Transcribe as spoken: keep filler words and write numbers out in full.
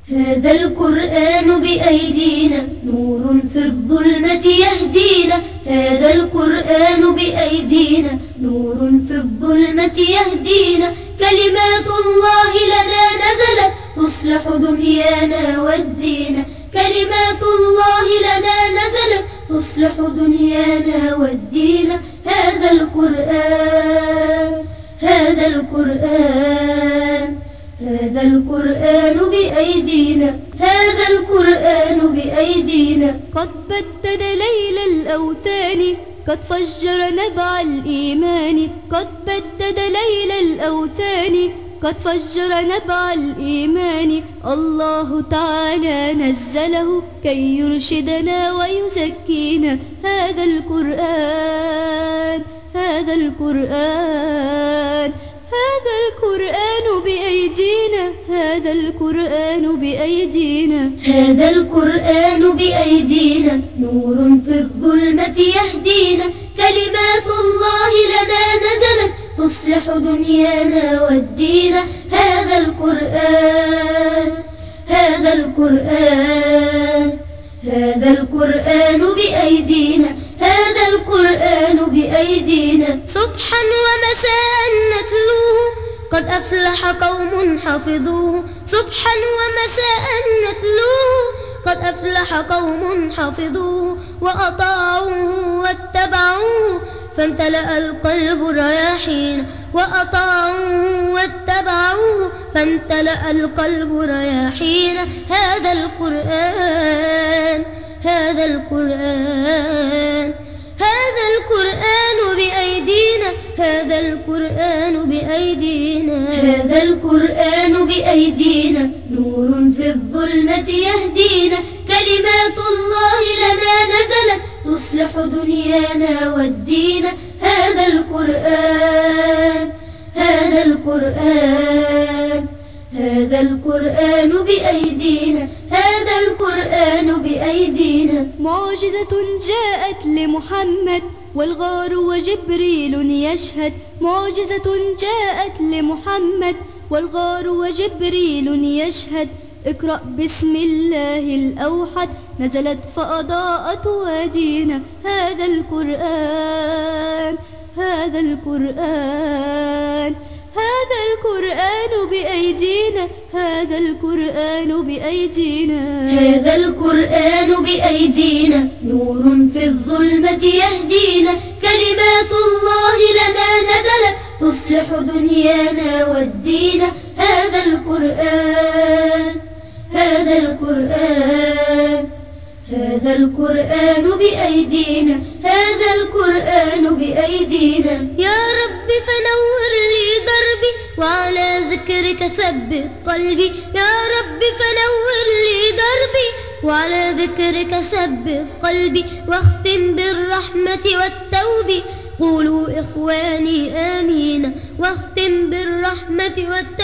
هذا القرآن بأيدينا نور في الظلمة يهدينا. هذا القرآن بأيدينا نور في الظلمة يهدينا. كلمات الله لنا نزلت تصلح دنيانا والدين. كلمات الله لنا نزلت تصلح دنيانا والدين. هذا القرآن هذا القرآن هذا القرآن بأيدينا. هذا القرآن بأيدينا. قد بدد ليل الأوثان قد فجر نبع الإيمان. قد بدد ليل الأوثان قد فجر نبع الإيمان. الله تعالى نزله كي يرشدنا ويزكينا. هذا القرآن هذا القرآن هذا القرآن بأيدينا. هذا القرآن بأيدينا. هذا القرآن بأيدينا نور في الظلمة يهدينا. كلمات الله لنا نزلت تصلح دنيانا والدين. هذا القرآن هذا القرآن هذا القرآن بأيدينا. هذا القرآن بأيدينا. صبحا ومساء نتلوه قد أفلح قوم حفظوه. صبحا ومساء نتلوه قد أفلح قوم حفظوه. وأطاعوه واتبعوه فامتلأ القلب رياحين. وأطاعوه واتبعوه فامتلأ القلب رياحين. هذا القرآن هذا القرآن هذا القرآن بأيدينا. هذا القرآن بأيدينا. هذا القرآن بأيدينا نور في الظلمة يهدينا. كلمات الله لنا نزلت تصلح دنيانا والدين. هذا القرآن هذا القرآن هذا القرآن بأيدينا. هذا القرآن بأيدينا. معجزة جاءت لمحمد والغار وجبريل يشهد. معجزة جاءت لمحمد والغار وجبريل يشهد. اقرأ بسم الله الأوحد نزلت فأضاءت وادينا. هذا القرآن هذا القرآن هذا القرآن بأيدينا. هذا القرآن بأيدينا. هذا القرآن بأيدينا نور في الظلمة يهدينا. كلمات الله لنا نزلت تصلح دنيانا والدين. هذا القرآن هذا القرآن هذا القرآن بأيدينا. هذا القرآن بأيدينا. يا رب فنور لي دربي وعلى ذكرك ثبت قلبي. يا رب فنور لي دربي وعلى ذكرك ثبت قلبي. واختم بالرحمة والتوب قولوا إخواني آمين. واختم بالرحمة والتوب